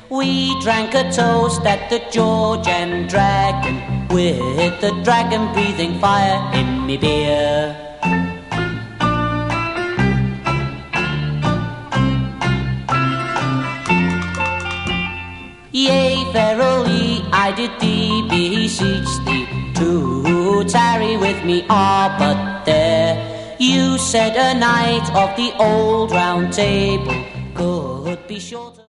We drank a toast at the George and Dragon, with the dragon breathing fire in me beer. Yea, verily, I did thee beseech thee to tarry with me, but there you said a knight of the old round table could be shorter.